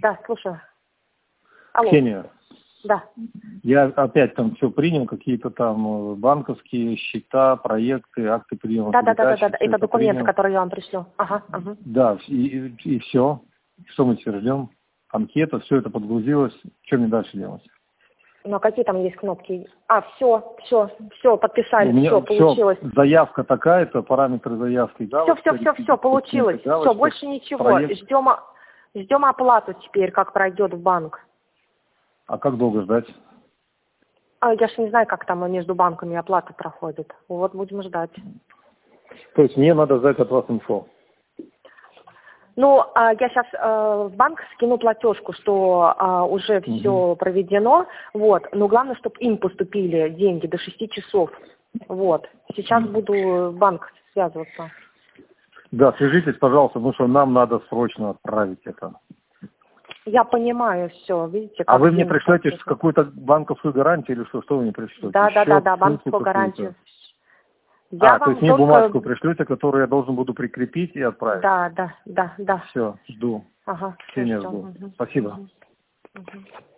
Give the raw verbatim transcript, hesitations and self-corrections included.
да, слушаю. Алло. Ксения. Да. Я опять там все принял, какие-то там банковские счета, проекты, акты приема. Да, да, да, да, да, это, это документы, принял. которые я вам пришлю. Ага. Угу. Да, и, и, и все. Что мы теперь ждем? Анкета, все это подгрузилось. Что мне дальше делать? Ну, а какие там есть кнопки? А, все, все, все, подписали, У меня все, получилось. Все, заявка такая-то, параметры заявки. Все, все, все, все, получилось. Все, больше ничего. Проект. Ждем, ждем оплату теперь, как пройдет в банк. А как долго ждать? А я же не знаю, как там между банками оплата проходит. Вот будем ждать. То есть мне надо ждать от вас инфо? Ну, а я сейчас э, в банк скину платежку, что э, уже Угу. все проведено, вот. Но главное, чтобы им поступили деньги до шести часов, вот. Сейчас буду в банк связываться. Да, свяжитесь, пожалуйста, потому что нам надо срочно отправить это. Я понимаю все, видите, как А вы мне деньги пришлете поступят. какую-то банковскую гарантию или что? Что вы мне пришлете? Да, да, Счет, да, да, ссылку банковскую гарантию. А, Я то есть вам мне только... бумажку пришлете, которую я должен буду прикрепить и отправить? Да, да, да, да. Все, жду. Ага, все, Ксения, ждем. жду. Угу. Спасибо. Угу. Угу.